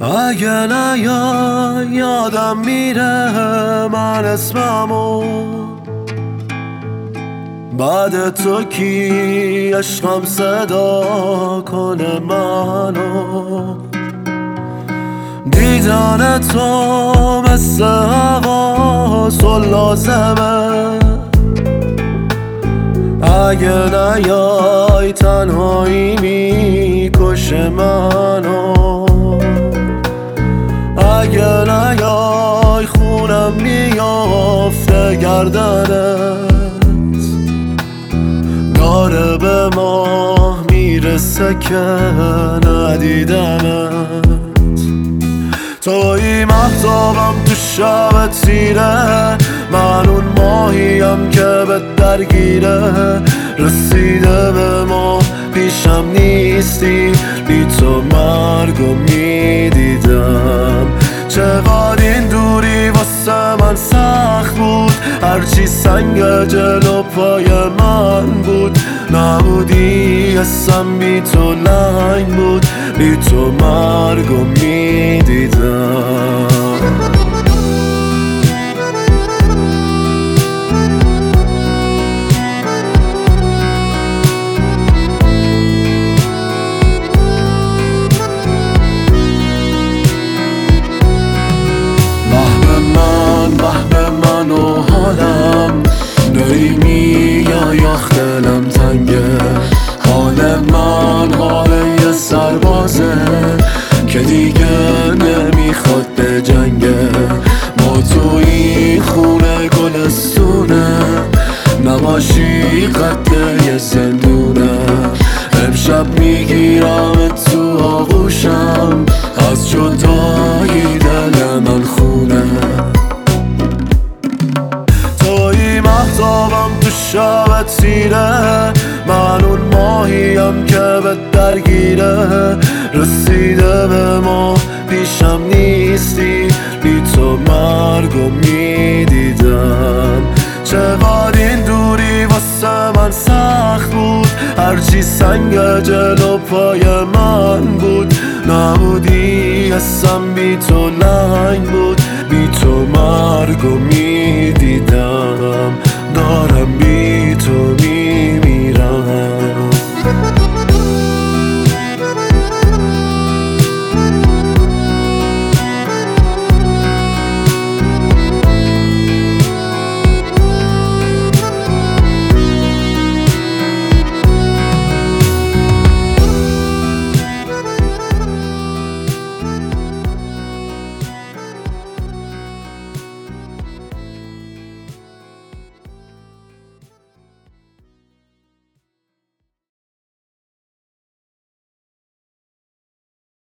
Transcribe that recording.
اگه نیای یادم میره من اسممو، بعد تو کی عشقم صدا کنه منو. دیدن تو مثل حواس و لازمه، اگه نیای تنهایی میکشه منو. اگه نیای خونم میافته گردنت، داره به ماه میرسه که ندیدمت. توی مهتابم تو شب تیره، من اون ماهیم که به درگیره. رسیده به ما پیشم نیستی، بی تو مرگو میدیدم. چقدر این دوری واسه من سخت بود، هرچی سنگ جلو پای من بود. نبودی حسم بی تو لنگ بود، بی تو مرگو میدیدم. به من و حالم داری میای، آخ دلم تنگه. حال من حال یه سربازه که دیگه نمیخواد به جنگه. ما تو این خونه گلستونه، نباشی قد یه زندونه. امشب میگیرم تو آغوشم، از جدایی دل من خونه. مهتابم تو شب تیره، من اون ماهیم که به درگیره. رسیده به ما پیشم نیستی، بی تو مرگو میدیدم. چقدر این دوری واسه من سخت بود، هرچی سنگ جلو پای من بود. نبودی حسم بی تو لنگ بود، بی تو مرگو میدیدم. دارم بی تو میمیرم.